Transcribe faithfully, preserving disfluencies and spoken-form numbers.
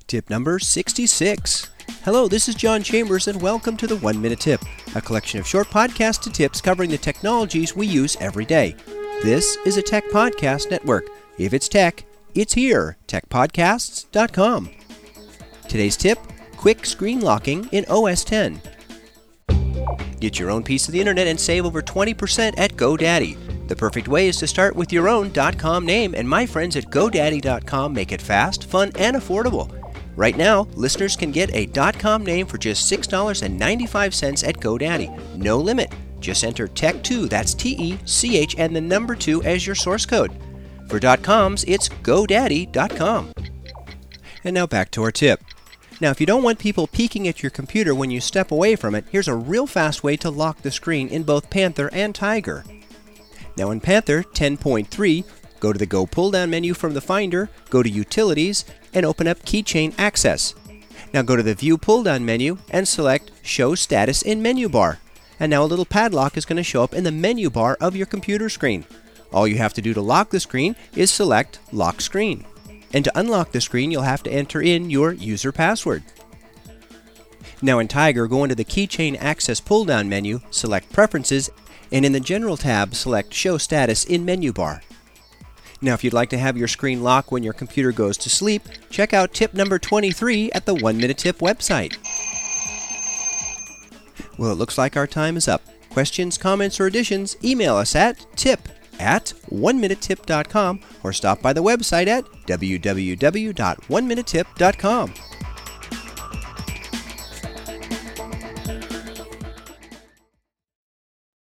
Tip number sixty-six. Hello, this is John Chambers, and welcome to the One Minute Tip, a collection of short podcasts and tips covering the technologies we use every day. This is a tech podcast network. If it's tech, it's here, tech podcasts dot com. Today's tip, quick screen locking in O S ten. Get your own piece of the internet and save over twenty percent at GoDaddy. The perfect way is to start with your own .com name, and my friends at GoDaddy dot com make it fast, fun, and affordable. Right now, listeners can get a .com name for just six dollars and ninety-five cents at GoDaddy. No limit. Just enter tech two, that's T E C H, and the number two as your source code. For .coms, it's GoDaddy dot com. And now back to our tip. Now, if you don't want people peeking at your computer when you step away from it, here's a real fast way to lock the screen in both Panther and Tiger. Now in Panther ten point three, go to the Go pull-down menu from the Finder, go to Utilities, and open up Keychain Access. Now go to the View pull-down menu and select Show Status in Menu Bar. And now a little padlock is going to show up in the menu bar of your computer screen. All you have to do to lock the screen is select Lock Screen. And to unlock the screen, you'll have to enter in your user password. Now in Tiger, go into the Keychain Access pull-down menu, select Preferences, and in the General tab, select Show Status in Menu Bar. Now, if you'd like to have your screen lock when your computer goes to sleep, check out tip number twenty-three at the One Minute Tip website. Well, it looks like our time is up. Questions, comments, or additions, email us at tip at one minute tip dot com or stop by the website at w w w dot one minute tip dot com.